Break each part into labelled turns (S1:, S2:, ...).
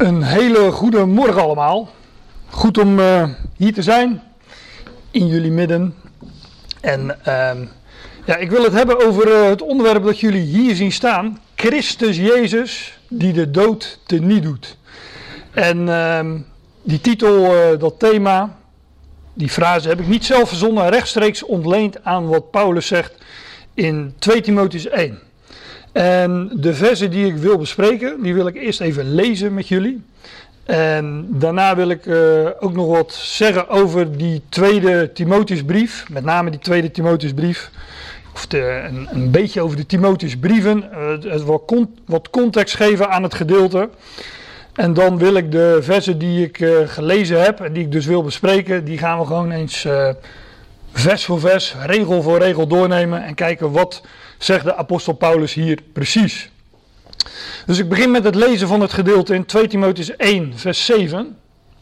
S1: Een hele goede morgen allemaal. Goed om hier te zijn, in jullie midden. En ik wil het hebben over het onderwerp dat jullie hier zien staan. Christus Jezus die de dood teniet doet. En die titel, dat thema, die frase heb ik niet zelf verzonnen, rechtstreeks ontleend aan wat Paulus zegt in 2 Timotheüs 1. En de versen die ik wil bespreken, die wil ik eerst even lezen met jullie. En daarna wil ik ook nog wat zeggen over die tweede Timotheusbrief, met name die tweede Timotheusbrief. Of een beetje over de Timotheusbrieven, wat context geven aan het gedeelte. En dan wil ik de versen die ik gelezen heb en die ik dus wil bespreken, die gaan we gewoon eens vers voor vers, regel voor regel doornemen en kijken wat zegt de apostel Paulus hier precies. Dus ik begin met het lezen van het gedeelte in 2 Timotheüs 1 vers 7.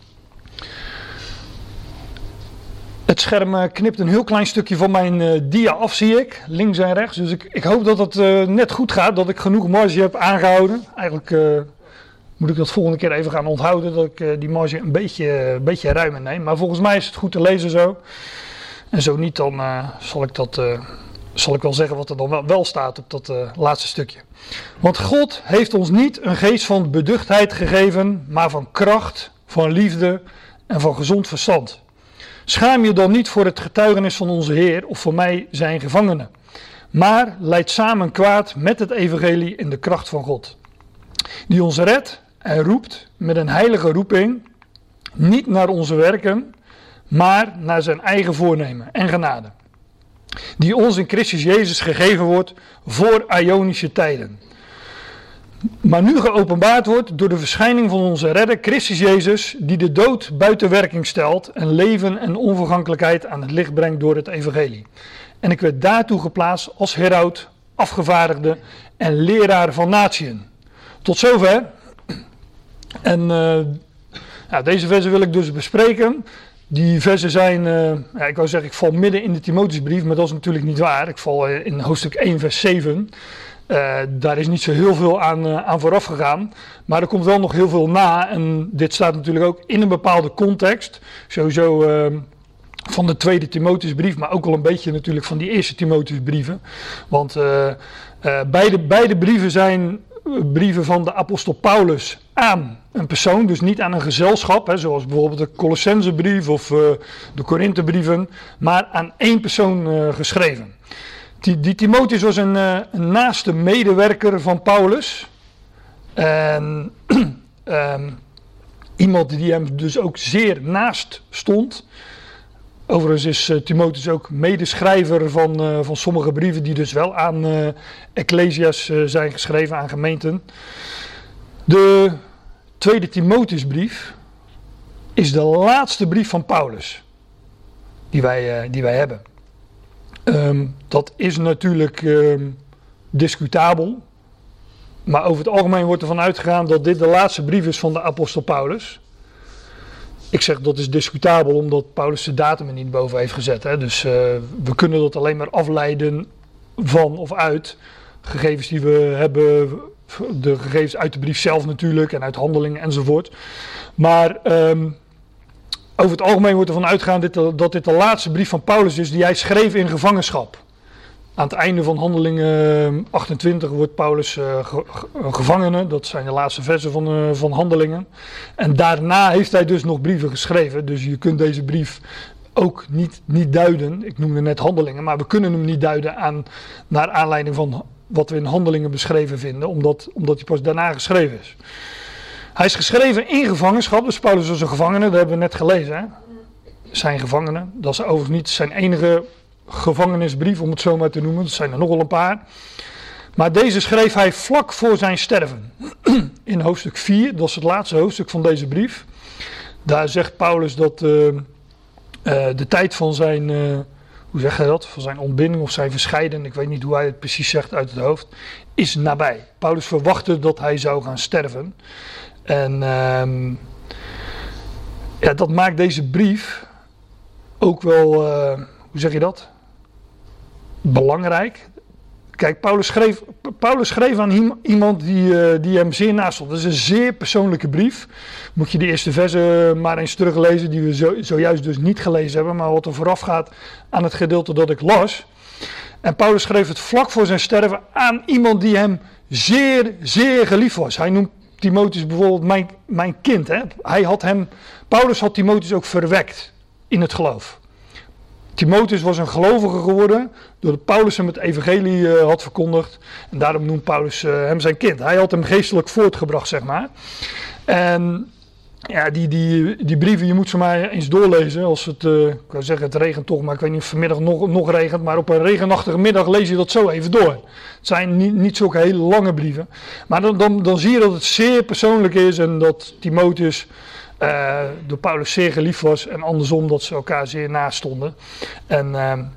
S1: Het scherm knipt een heel klein stukje van mijn dia af, zie ik, links en rechts. Dus ik hoop dat het net goed gaat, dat ik genoeg marge heb aangehouden. Eigenlijk moet ik dat volgende keer even gaan onthouden, dat ik die marge een beetje ruimer neem. Maar volgens mij is het goed te lezen zo. En zo niet, dan zal ik wel zeggen wat er dan wel staat op dat laatste stukje. Want God heeft ons niet een geest van beduchtheid gegeven, maar van kracht, van liefde en van gezond verstand. Schaam je dan niet voor het getuigenis van onze Heer of voor mij zijn gevangenen. Maar leid samen kwaad met het evangelie in de kracht van God. Die ons redt en roept met een heilige roeping, niet naar onze werken, maar naar zijn eigen voornemen en genade. Die ons in Christus Jezus gegeven wordt voor Ionische tijden. Maar nu geopenbaard wordt door de verschijning van onze redder Christus Jezus, die de dood buiten werking stelt en leven en onvergankelijkheid aan het licht brengt door het evangelie. En ik werd daartoe geplaatst als heraut, afgevaardigde en leraar van natieën. Tot zover. En deze versen wil ik dus bespreken. Die versen zijn, ik wou zeggen, ik val midden in de Timotheusbrief, maar dat is natuurlijk niet waar. Ik val in hoofdstuk 1 vers 7. Daar is niet zo heel veel aan vooraf gegaan, maar er komt wel nog heel veel na. En dit staat natuurlijk ook in een bepaalde context. Sowieso van de tweede Timotheusbrief, maar ook al een beetje natuurlijk van die eerste Timotheusbrieven. Want beide brieven zijn brieven van de apostel Paulus aan een persoon, dus niet aan een gezelschap, zoals bijvoorbeeld de Colossensebrief of de Korinthebrieven, maar aan één persoon geschreven. Die Timotheus was een naaste medewerker van Paulus. En iemand die hem dus ook zeer naast stond. Overigens is Timotheus ook medeschrijver van sommige brieven die dus wel aan ecclesia's zijn geschreven, aan gemeenten. De tweede Timotheusbrief is de laatste brief van Paulus die wij hebben. Dat is natuurlijk discutabel, maar over het algemeen wordt ervan uitgegaan dat dit de laatste brief is van de apostel Paulus. Ik zeg dat is discutabel omdat Paulus de datum er niet boven heeft gezet. Hè? Dus we kunnen dat alleen maar afleiden van of uit gegevens die we hebben, de gegevens uit de brief zelf natuurlijk en uit handelingen enzovoort. Maar over het algemeen wordt ervan uitgegaan dat dit de laatste brief van Paulus is die hij schreef in gevangenschap. Aan het einde van Handelingen 28 wordt Paulus gevangene. Dat zijn de laatste versen van Handelingen. En daarna heeft hij dus nog brieven geschreven. Dus je kunt deze brief ook niet duiden. Ik noemde net Handelingen, maar we kunnen hem niet duiden naar aanleiding van wat we in Handelingen beschreven vinden. Omdat hij pas daarna geschreven is. Hij is geschreven in gevangenschap. Dus Paulus was een gevangene, dat hebben we net gelezen. Hè? Zijn gevangene. Dat is overigens niet zijn enige gevangenisbrief, om het zo maar te noemen. Dat zijn er nogal een paar. Maar deze schreef hij vlak voor zijn sterven. In hoofdstuk 4, dat is het laatste hoofdstuk van deze brief. Daar zegt Paulus dat de tijd van zijn, hoe zeg hij dat? Van zijn ontbinding of zijn verscheiden, ik weet niet hoe hij het precies zegt uit het hoofd, is nabij. Paulus verwachtte dat hij zou gaan sterven. En dat maakt deze brief ook wel, hoe zeg je dat? Belangrijk. Kijk, Paulus schreef aan iemand die hem zeer naast stond. Dat is een zeer persoonlijke brief. Moet je de eerste versen maar eens teruglezen, die we zojuist dus niet gelezen hebben, maar wat er vooraf gaat aan het gedeelte dat ik las. En Paulus schreef het vlak voor zijn sterven aan iemand die hem zeer, zeer geliefd was. Hij noemt Timotheus bijvoorbeeld mijn kind. Hè? Paulus had Timotheus ook verwekt in het geloof. Timotheus was een gelovige geworden doordat Paulus hem het evangelie had verkondigd. En daarom noemt Paulus hem zijn kind. Hij had hem geestelijk voortgebracht, zeg maar. En ja, die brieven, je moet ze maar eens doorlezen. Als het, ik wou zeggen het regent toch, maar ik weet niet of vanmiddag nog regent. Maar op een regenachtige middag lees je dat zo even door. Het zijn niet zulke hele lange brieven. Maar dan zie je dat het zeer persoonlijk is en dat Timotheus door Paulus zeer geliefd was. En andersom dat ze elkaar zeer naast stonden. En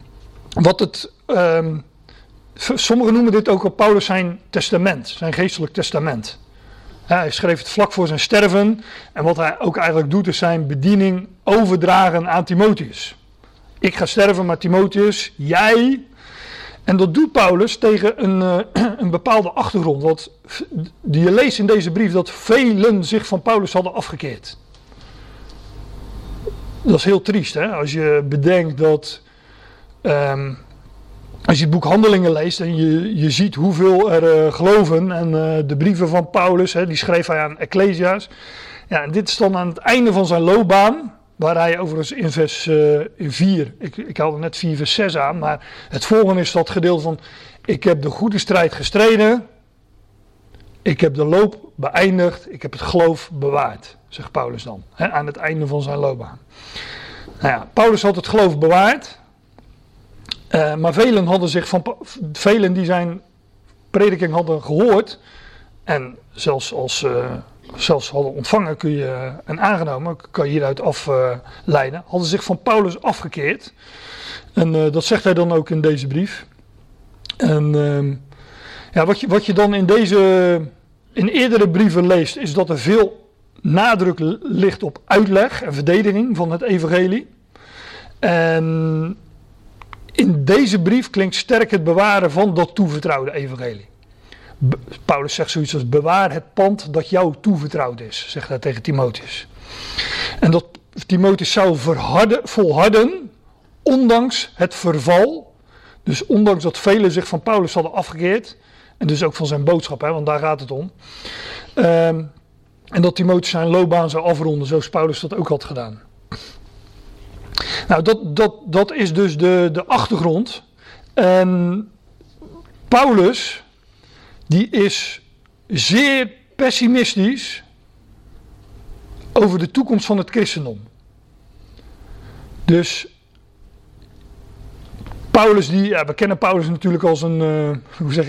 S1: sommigen noemen dit ook al Paulus zijn testament, zijn geestelijk testament. Hij schreef het vlak voor zijn sterven en wat hij ook eigenlijk doet is zijn bediening overdragen aan Timotheus. Ik ga sterven, maar Timotheus, jij. En dat doet Paulus tegen een bepaalde achtergrond. Want je leest in deze brief dat velen zich van Paulus hadden afgekeerd. Dat is heel triest, hè? Als je bedenkt dat als je het boek Handelingen leest en je ziet hoeveel er geloven en de brieven van Paulus, die schreef hij aan Ecclesia's. Ja, en dit is dan aan het einde van zijn loopbaan, waar hij overigens in vers 4, ik haalde net 4 vers 6 aan, maar het volgende is dat gedeelte van: ik heb de goede strijd gestreden, ik heb de loop beëindigd, ik heb het geloof bewaard, zegt Paulus dan, aan het einde van zijn loopbaan. Nou ja, Paulus had het geloof bewaard. Maar velen die zijn prediking hadden gehoord en zelfs hadden ontvangen en aangenomen, kan je hieruit afleiden, hadden zich van Paulus afgekeerd. En dat zegt hij dan ook in deze brief. En wat je dan in eerdere brieven leest, is dat er veel nadruk ligt op uitleg en verdediging van het evangelie. En in deze brief klinkt sterk het bewaren van dat toevertrouwde evangelie. Paulus zegt zoiets als: bewaar het pand dat jou toevertrouwd is, zegt hij tegen Timotheus. En dat Timotheus zou volharden, ondanks het verval. Dus ondanks dat velen zich van Paulus hadden afgekeerd. En dus ook van zijn boodschap, want daar gaat het om. En dat Timotheus zijn loopbaan zou afronden, zoals Paulus dat ook had gedaan. Nou, dat is dus de achtergrond. En Paulus, die is zeer pessimistisch over de toekomst van het christendom. Dus Paulus, we kennen Paulus natuurlijk als een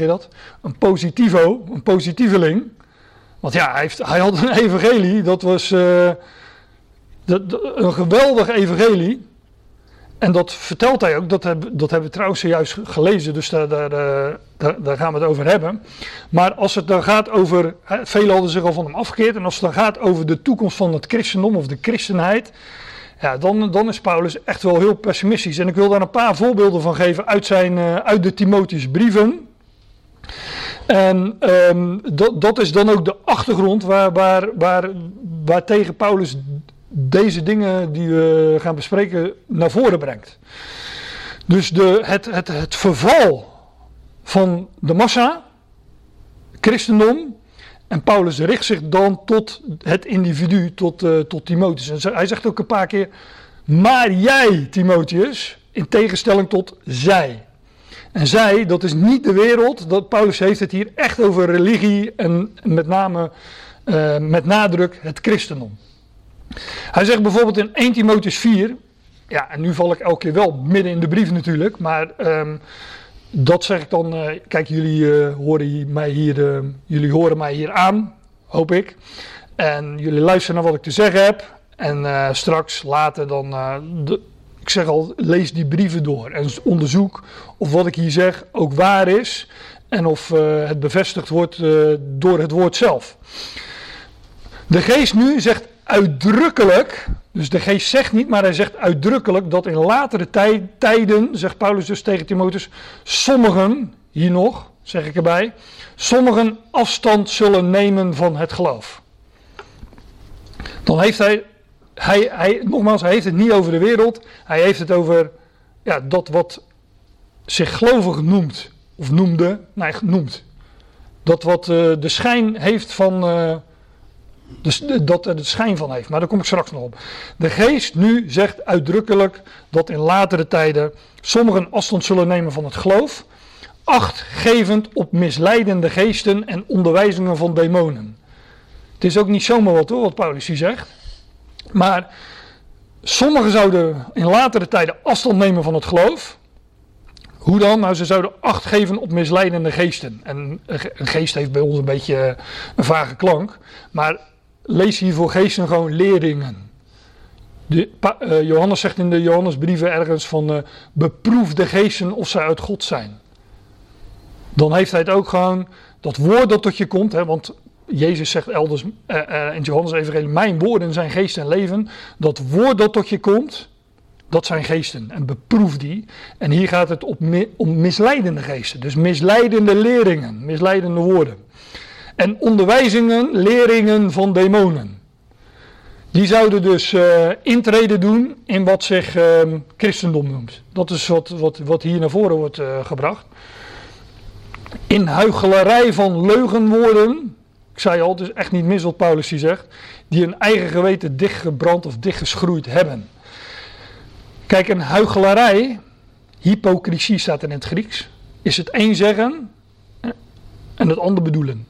S1: positieveling. Want ja, hij had een evangelie, dat was een geweldig evangelie. En dat vertelt hij ook, dat hebben we trouwens zojuist gelezen, dus daar gaan we het over hebben. Maar als het dan gaat over, velen hadden zich al van hem afgekeerd, en als het dan gaat over de toekomst van het christendom of de christenheid, ja, dan is Paulus echt wel heel pessimistisch. En ik wil daar een paar voorbeelden van geven uit de Timotheus brieven. En dat is dan ook de achtergrond waar tegen Paulus deze dingen die we gaan bespreken naar voren brengt. Dus het verval van de massa, christendom, en Paulus richt zich dan tot het individu, tot Timotheus. En hij zegt ook een paar keer: maar jij, Timotheus, in tegenstelling tot zij. En zij, dat is niet de wereld. Paulus heeft het hier echt over religie en met name, met nadruk, het christendom. Hij zegt bijvoorbeeld in 1 Timotheus 4, ja, en nu val ik elke keer wel midden in de brief natuurlijk, maar dat zeg ik dan, kijk, jullie horen mij hier aan, hoop ik. En jullie luisteren naar wat ik te zeggen heb. En straks, later dan, ik zeg al, lees die brieven door en onderzoek of wat ik hier zeg ook waar is. En of het bevestigd wordt door het woord zelf. De geest nu zegt uitdrukkelijk, dus de geest zegt niet, maar hij zegt uitdrukkelijk dat in latere tijden, zegt Paulus dus tegen Timotheus, sommigen hier nog, zeg ik erbij, sommigen afstand zullen nemen van het geloof. Dan heeft hij nogmaals, hij heeft het niet over de wereld, hij heeft het over dat wat zich gelovig noemt, of noemde, noemt. Dat wat de schijn heeft van, dat er de schijn van heeft, maar daar kom ik straks nog op. De geest nu zegt uitdrukkelijk dat in latere tijden sommigen afstand zullen nemen van het geloof, achtgevend op misleidende geesten en onderwijzingen van demonen. Het is ook niet zomaar wat hoor, wat Paulus hier zegt. Maar sommigen zouden in latere tijden afstand nemen van het geloof. Hoe dan? Nou, ze zouden acht geven op misleidende geesten. En een geest heeft bij ons een beetje een vage klank. Maar lees hier voor geesten gewoon leringen. Johannes zegt in de Johannesbrieven ergens van beproef de geesten of zij uit God zijn. Dan heeft hij het ook gewoon, dat woord dat tot je komt, hè, want Jezus zegt elders in Johannes evangelie, mijn woorden zijn geest en leven. Dat woord dat tot je komt, dat zijn geesten en beproef die. En hier gaat het om misleidende geesten, dus misleidende leringen, misleidende woorden. En onderwijzingen, leringen van demonen. Die zouden dus intrede doen in wat zich christendom noemt. Dat is wat hier naar voren wordt gebracht. In huichelarij van leugenwoorden, ik zei al, het is echt niet mis wat Paulus hier zegt, die hun eigen geweten dichtgebrand of dichtgeschroeid hebben. Kijk, een huichelarij, hypocrisie staat in het Grieks, is het een zeggen en het ander bedoelen.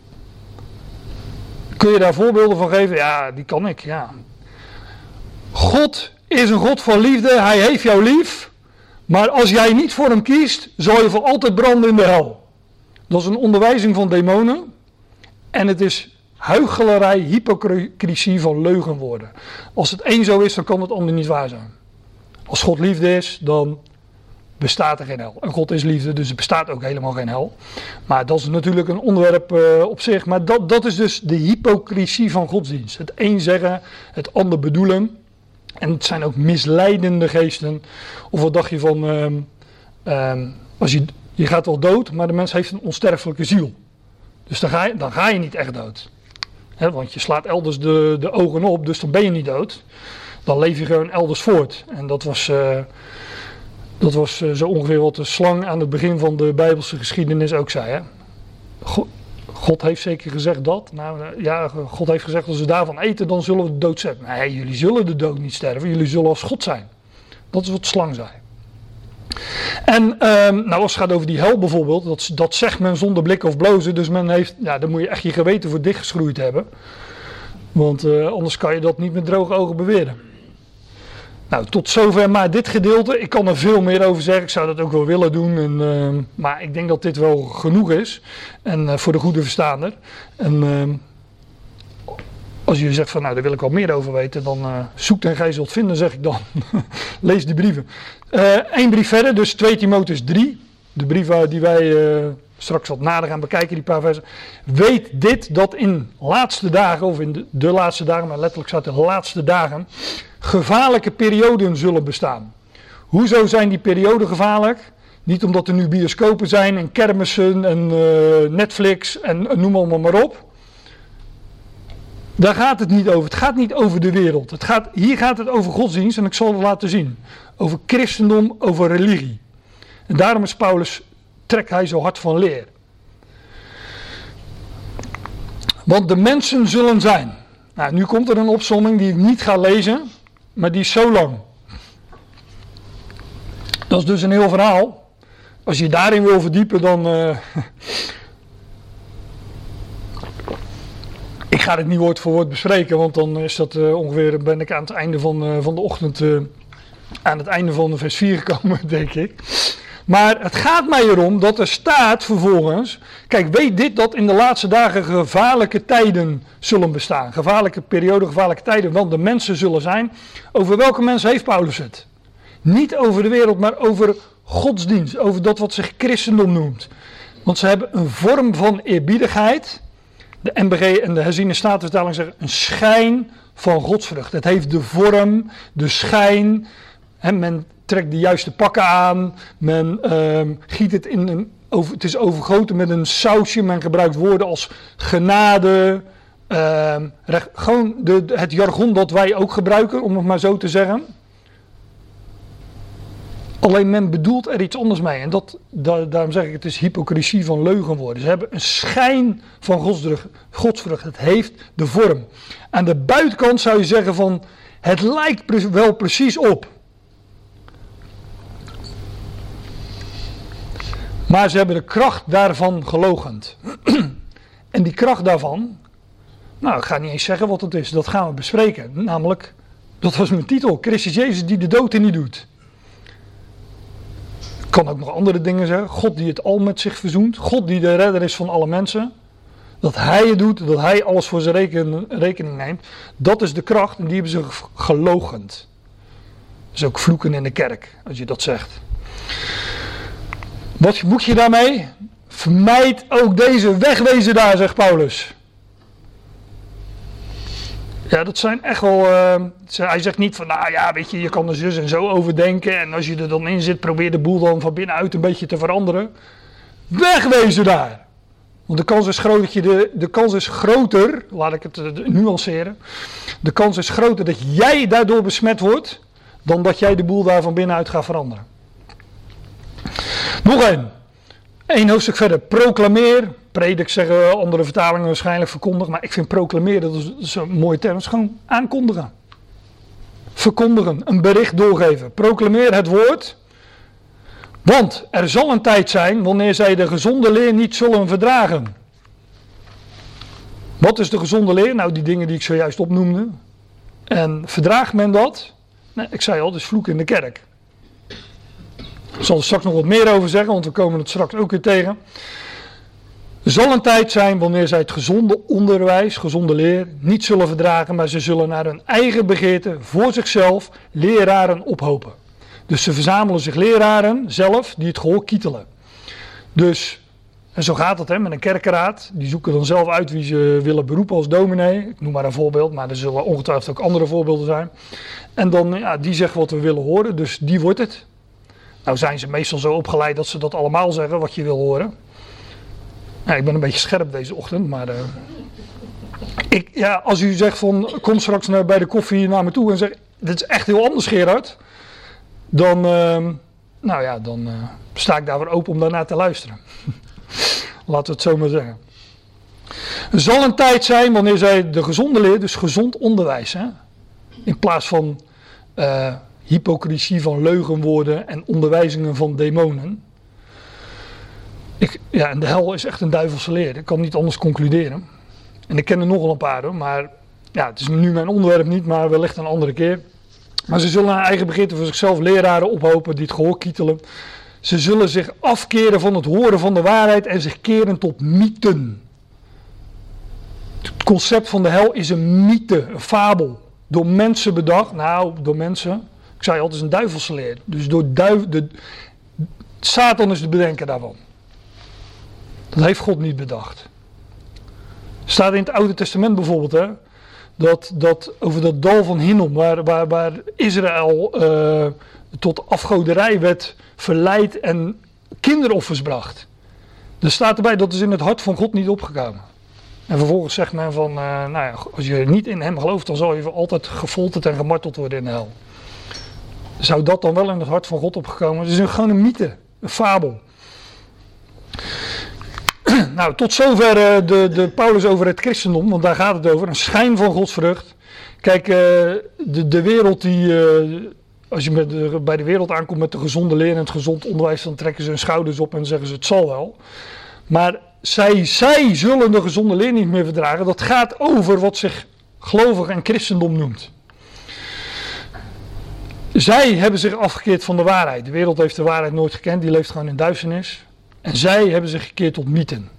S1: Kun je daar voorbeelden van geven? Ja, die kan ik, ja. God is een God van liefde, hij heeft jou lief, maar als jij niet voor hem kiest, zal je voor altijd branden in de hel. Dat is een onderwijzing van demonen en het is huichelarij, hypocrisie van leugenwoorden. Als het een zo is, dan kan het ander niet waar zijn. Als God liefde is, dan bestaat er geen hel. En God is liefde, dus er bestaat ook helemaal geen hel. Maar dat is natuurlijk een onderwerp op zich. Maar dat is dus de hypocrisie van godsdienst. Het een zeggen, het ander bedoelen. En het zijn ook misleidende geesten. Of wat dacht je van, als je gaat wel dood, maar de mens heeft een onsterfelijke ziel. Dus dan ga je niet echt dood. He, want je slaat elders de ogen op, dus dan ben je niet dood. Dan leef je gewoon elders voort. En dat was zo ongeveer wat de slang aan het begin van de Bijbelse geschiedenis ook zei. Hè? God heeft zeker gezegd dat. God heeft gezegd als we daarvan eten, dan zullen we de dood zetten. Nee, jullie zullen de dood niet sterven. Jullie zullen als God zijn. Dat is wat de slang zei. En als het gaat over die hel bijvoorbeeld, dat zegt men zonder blikken of blozen. Dus men heeft, daar moet je echt je geweten voor dichtgeschroeid hebben. Want anders kan je dat niet met droge ogen beweren. Nou, tot zover maar dit gedeelte. Ik kan er veel meer over zeggen. Ik zou dat ook wel willen doen. Maar ik denk dat dit wel genoeg is. En voor de goede verstaander. En als je zegt van daar wil ik wel meer over weten. Dan zoek en gij zult vinden, zeg ik dan. Lees die brieven. Eén brief verder, dus 2 Timotheus 3. De brief die wij straks wat nader gaan bekijken, die paar versen. Weet dit, dat in laatste dagen, of in de laatste dagen, maar letterlijk staat de laatste dagen, gevaarlijke perioden zullen bestaan. Hoezo zijn die perioden gevaarlijk? Niet omdat er nu bioscopen zijn en kermissen en Netflix en noem allemaal maar op. Daar gaat het niet over. Het gaat niet over de wereld. Hier gaat het over godsdienst en ik zal het laten zien. Over christendom, over religie. En daarom is Paulus, trekt hij zo hard van leer. Want de mensen zullen zijn. Nou, nu komt er een opsomming die ik niet ga lezen, maar die is zo lang. Dat is dus een heel verhaal. Als je daarin wil verdiepen, dan... Ik ga het niet woord voor woord bespreken, want dan is dat ongeveer, ben ik aan het einde van de ochtend, aan het einde van de vers 4 gekomen, denk ik. Maar het gaat mij erom dat er staat vervolgens, kijk, weet dit dat in de laatste dagen gevaarlijke tijden zullen bestaan. Gevaarlijke perioden, gevaarlijke tijden, want de mensen zullen zijn. Over welke mensen heeft Paulus het? Niet over de wereld, maar over godsdienst, over dat wat zich christendom noemt. Want ze hebben een vorm van eerbiedigheid. De NBG en de herziene statenvertaling zeggen een schijn van godsvrucht. Het heeft de vorm, de schijn. Men trekt de juiste pakken aan. Men giet het in het is overgoten met een sausje. Men gebruikt woorden als genade. Gewoon het jargon dat wij ook gebruiken, om het maar zo te zeggen. Alleen men bedoelt er iets anders mee. En daarom zeg ik, het is hypocrisie van leugenwoorden. Ze hebben een schijn van godsvrucht. Het heeft de vorm. Aan de buitenkant zou je zeggen van, het lijkt wel precies op. Maar ze hebben de kracht daarvan geloochend. En die kracht daarvan, nou, ik ga niet eens zeggen wat het is. Dat gaan we bespreken. Namelijk, dat was mijn titel. Christus Jezus die de dood in niet doet. Ik kan ook nog andere dingen zeggen. God die het al met zich verzoent. God die de redder is van alle mensen. Dat hij het doet. Dat hij alles voor zijn rekening neemt. Dat is de kracht. En die hebben ze geloochend. Dat is ook vloeken in de kerk. Als je dat zegt. Wat moet je daarmee? Vermijd ook deze wegwezen daar, zegt Paulus. Ja, dat zijn echt wel... hij zegt niet van, nou ja, weet je, je kan er zus en zo over denken. En als je er dan in zit, probeer de boel dan van binnenuit een beetje te veranderen. Wegwezen daar! Want de kans is groter, laat ik het nuanceren. De kans is groter dat jij daardoor besmet wordt, dan dat jij de boel daar van binnenuit gaat veranderen. Nog één. 1 hoofdstuk verder. Proclameer. Predik zeggen andere vertalingen waarschijnlijk verkondig. Maar ik vind proclameren, dat is een mooie term. Dat is gewoon aankondigen. Verkondigen. Een bericht doorgeven. Proclameer het woord. Want er zal een tijd zijn wanneer zij de gezonde leer niet zullen verdragen. Wat is de gezonde leer? Nou, die dingen die ik zojuist opnoemde. En verdraagt men dat? Nee, ik zei al, het is vloek in de kerk. Ik zal er straks nog wat meer over zeggen, want we komen het straks ook weer tegen. Er zal een tijd zijn wanneer zij het gezonde onderwijs, gezonde leer, niet zullen verdragen, maar ze zullen naar hun eigen begeerte voor zichzelf leraren ophopen. Dus ze verzamelen zich leraren zelf die het gehoor kietelen. Dus, en zo gaat het met een kerkenraad, die zoeken dan zelf uit wie ze willen beroepen als dominee. Ik noem maar een voorbeeld, maar er zullen ongetwijfeld ook andere voorbeelden zijn. En dan, ja, die zegt wat we willen horen, dus die wordt het. Nou zijn ze meestal zo opgeleid dat ze dat allemaal zeggen wat je wil horen. Nou, ik ben een beetje scherp deze ochtend, maar als u zegt van kom straks bij de koffie naar me toe en zegt dit is echt heel anders Gerard, dan, dan sta ik daar weer open om daarnaar te luisteren. Laten we het zo maar zeggen. Er zal een tijd zijn wanneer zij de gezonde leer, dus gezond onderwijs, in plaats van hypocrisie van leugenwoorden en onderwijzingen van demonen. En de hel is echt een duivelse leer. Ik kan niet anders concluderen. En ik ken er nogal een paar hoor, maar ja, het is nu mijn onderwerp niet, maar wellicht een andere keer. Maar ze zullen naar eigen begeerte voor zichzelf leraren ophopen die het gehoor kietelen. Ze zullen zich afkeren van het horen van de waarheid en zich keren tot mythen. Het concept van de hel is een mythe, een fabel. Door mensen bedacht, door mensen. Ik zei al, het is een duivelse leer. Dus Satan is de bedenker daarvan. Dat heeft God niet bedacht. Staat in het Oude Testament bijvoorbeeld, dat over dat dal van Hinnom, waar Israël tot afgoderij werd verleid en kinderoffers bracht. Er staat erbij, dat is in het hart van God niet opgekomen. En vervolgens zegt men van, als je niet in hem gelooft, dan zal je altijd gefolterd en gemarteld worden in de hel. Zou dat dan wel in het hart van God opgekomen? Het is gewoon een mythe, een fabel. Nou, tot zover de Paulus over het christendom, want daar gaat het over. Een schijn van godsvrucht. Kijk, de wereld die, als je bij de wereld aankomt met de gezonde leer en het gezond onderwijs, dan trekken ze hun schouders op en zeggen ze het zal wel. Maar zij zullen de gezonde leer niet meer verdragen. Dat gaat over wat zich gelovig en christendom noemt. Zij hebben zich afgekeerd van de waarheid. De wereld heeft de waarheid nooit gekend, die leeft gewoon in duisternis. En zij hebben zich gekeerd tot mythen.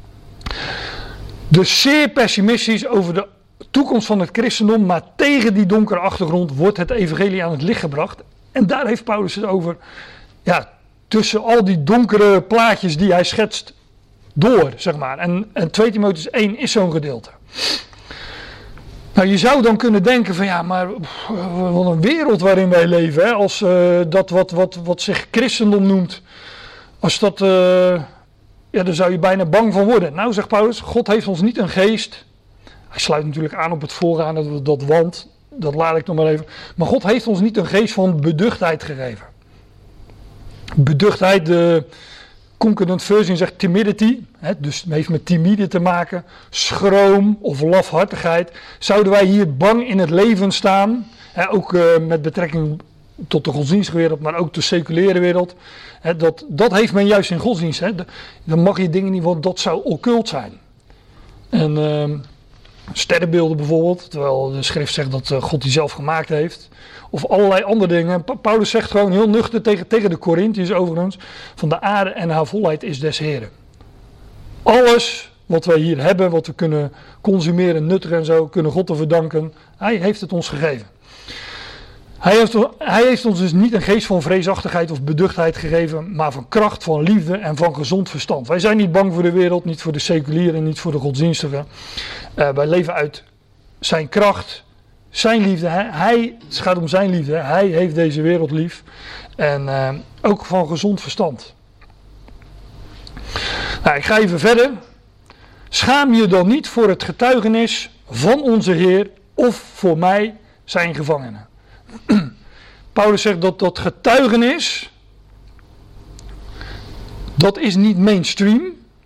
S1: Dus zeer pessimistisch over de toekomst van het christendom, maar tegen die donkere achtergrond wordt het evangelie aan het licht gebracht. En daar heeft Paulus het over, tussen al die donkere plaatjes die hij schetst door, zeg maar. En 2 Timotheüs 1 is zo'n gedeelte. Nou, je zou dan kunnen denken van maar wat een wereld waarin wij leven, als dat wat zich christendom noemt, als dat ja, daar zou je bijna bang van worden. Nou, zegt Paulus, God heeft ons niet een geest. Hij sluit natuurlijk aan op het voorgaande, dat want, dat laat ik nog maar even. Maar God heeft ons niet een geest van beduchtheid gegeven. Beduchtheid, de concordant version zegt timidity, dus het heeft met timide te maken, schroom of lafhartigheid. Zouden wij hier bang in het leven staan, ook met betrekking tot de godsdienstige wereld, maar ook de seculiere wereld. Dat heeft men juist in godsdienst. Dan mag je dingen niet, want dat zou occult zijn. En sterrenbeelden bijvoorbeeld, terwijl de schrift zegt dat God die zelf gemaakt heeft. Of allerlei andere dingen. Paulus zegt gewoon heel nuchter tegen de Corinthiërs overigens, van de aarde en haar volheid is des Heren. Alles wat wij hier hebben, wat we kunnen consumeren, nuttigen en zo, kunnen God te verdanken. Hij heeft het ons gegeven. Hij heeft ons dus niet een geest van vreesachtigheid of beduchtheid gegeven, maar van kracht, van liefde en van gezond verstand. Wij zijn niet bang voor de wereld, niet voor de seculieren, niet voor de godsdienstigen. Wij leven uit zijn kracht, zijn liefde. Het gaat om zijn liefde. Hij heeft deze wereld lief. En ook van gezond verstand. Nou, ik ga even verder. Schaam je dan niet voor het getuigenis van onze Heer of voor mij zijn gevangenen. Paulus zegt dat getuigenis, dat is niet mainstream,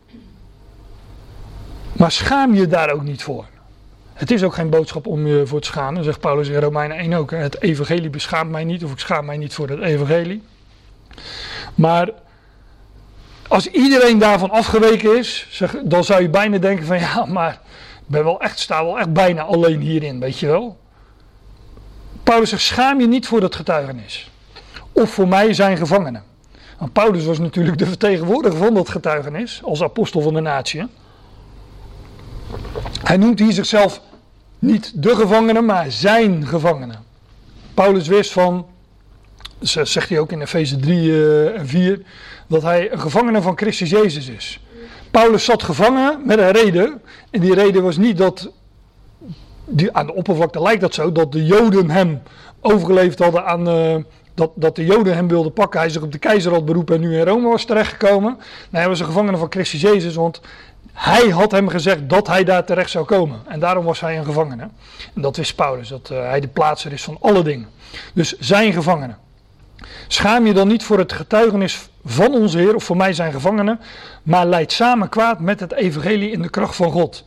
S1: maar schaam je daar ook niet voor. Het is ook geen boodschap om je voor te schamen, zegt Paulus in Romeinen 1 ook. Het evangelie beschaamt mij niet, of ik schaam mij niet voor het evangelie. Maar als iedereen daarvan afgeweken is, dan zou je bijna denken van ja, maar ik sta wel echt bijna alleen hierin, weet je wel. Paulus zegt, schaam je niet voor dat getuigenis. Of voor mij zijn gevangenen. Want Paulus was natuurlijk de vertegenwoordiger van dat getuigenis, als apostel van de natie. Hij noemt hier zichzelf niet de gevangenen, maar zijn gevangenen. Paulus wist van, zegt hij ook in Efeze 3 en 4, dat hij een gevangene van Christus Jezus is. Paulus zat gevangen met een reden. En die reden was niet dat, aan de oppervlakte lijkt dat zo, dat de Joden hem overgeleverd hadden aan, dat de Joden hem wilden pakken. Hij zich op de keizer had beroepen en nu in Rome was terechtgekomen. Nee, hij was een gevangene van Christus Jezus, want hij had hem gezegd dat hij daar terecht zou komen. En daarom was hij een gevangene. En dat wist Paulus, dat hij de plaatser is van alle dingen. Dus zijn gevangene. Schaam je dan niet voor het getuigenis van onze Heer, of voor mij zijn gevangenen, maar leid samen kwaad met het evangelie in de kracht van God.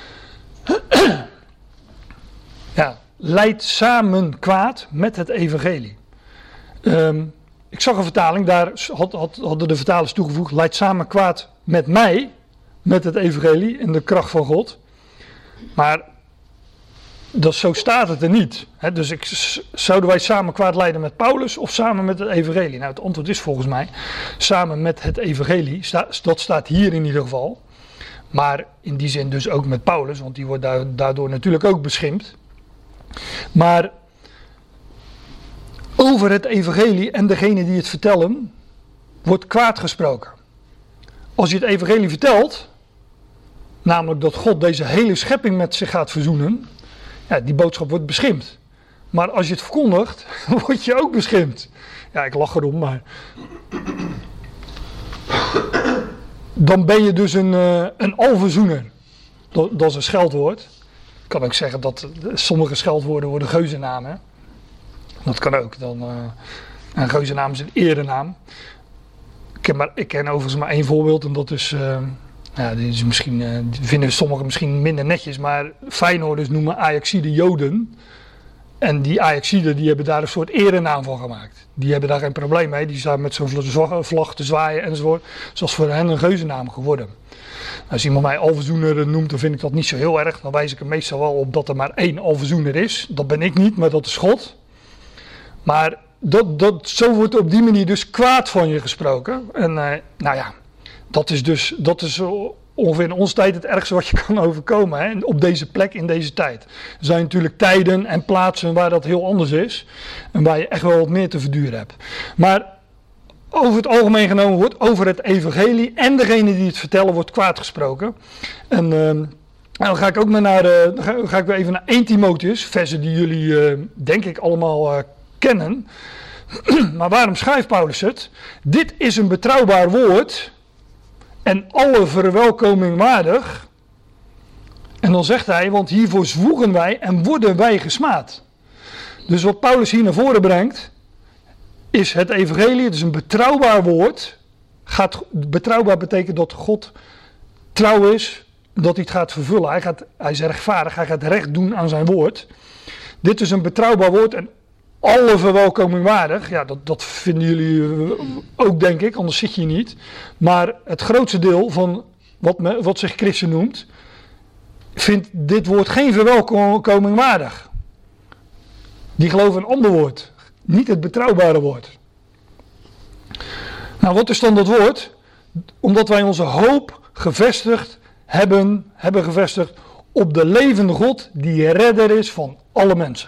S1: Ja, leid samen kwaad met het evangelie. Ik zag een vertaling, daar hadden de vertalers toegevoegd, leid samen kwaad met mij, met het evangelie in de kracht van God. Maar zo staat het er niet. Dus zouden wij samen kwaad leiden met Paulus of samen met het evangelie? Nou, het antwoord is volgens mij samen met het evangelie. Dat staat hier in ieder geval. Maar in die zin dus ook met Paulus, want die wordt daardoor natuurlijk ook beschimpt. Maar over het evangelie en degene die het vertellen, wordt kwaad gesproken. Als je het evangelie vertelt, namelijk dat God deze hele schepping met zich gaat verzoenen, ja, die boodschap wordt beschimpt. Maar als je het verkondigt, word je ook beschimpt. Ja, ik lach erom, maar dan ben je dus een alverzoener. Dat is een scheldwoord. Ik kan ook zeggen dat sommige scheldwoorden worden geuzennamen. Dat kan ook. Een geuzennaam is een erenaam. Ik ken overigens maar één voorbeeld en dat is, die is misschien, die vinden sommigen misschien minder netjes, maar Feyenoorders noemen Ajaxiden Joden. En die Ajaxiden die hebben daar een soort erenaam van gemaakt. Die hebben daar geen probleem mee, die staan met zo'n vlag te zwaaien enzovoort. Zoals voor hen een geuzennaam geworden. Als iemand mij alverzoener noemt, dan vind ik dat niet zo heel erg. Dan wijs ik er meestal wel op dat er maar één alverzoener is. Dat ben ik niet, maar dat is God. Maar zo wordt op die manier dus kwaad van je gesproken. En nou ja, dat is ongeveer in onze tijd het ergste wat je kan overkomen. Hè? Op deze plek, in deze tijd. Er zijn natuurlijk tijden en plaatsen waar dat heel anders is. En waar je echt wel wat meer te verduren hebt. Maar over het algemeen genomen wordt over het evangelie en degene die het vertellen wordt kwaad gesproken. En dan ga ik ook maar ga ik weer even naar 1 Timotheus, versen die jullie denk ik allemaal kennen. Maar waarom schrijft Paulus het? Dit is een betrouwbaar woord en alle verwelkoming waardig. En dan zegt hij, want hiervoor zwoegen wij en worden wij gesmaad. Dus wat Paulus hier naar voren brengt, is het evangelie, het is een betrouwbaar woord. Betrouwbaar betekent dat God trouw is, dat hij het gaat vervullen. Hij is rechtvaardig, hij gaat recht doen aan zijn woord. Dit is een betrouwbaar woord en alle verwelkoming waardig. Ja, dat vinden jullie ook, denk ik, anders zit je hier niet. Maar het grootste deel van wat zich christen noemt, vindt dit woord geen verwelkoming waardig. Die geloven een ander woord, niet het betrouwbare woord. Nou, wat is dan dat woord? Omdat wij onze hoop gevestigd hebben gevestigd op de levende God die redder is van alle mensen.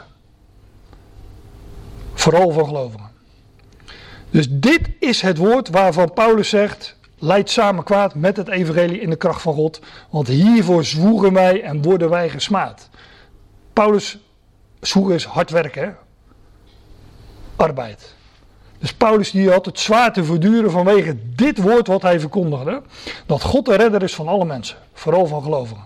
S1: Vooral van gelovigen. Dus dit is het woord waarvan Paulus zegt, leidt samen kwaad met het evangelie in de kracht van God, want hiervoor zwoegen wij en worden wij gesmaad. Paulus zwoegen is hard werken, hè? Arbeid. Dus Paulus die had het zwaar te verduren vanwege dit woord wat hij verkondigde, dat God de redder is van alle mensen, vooral van gelovigen.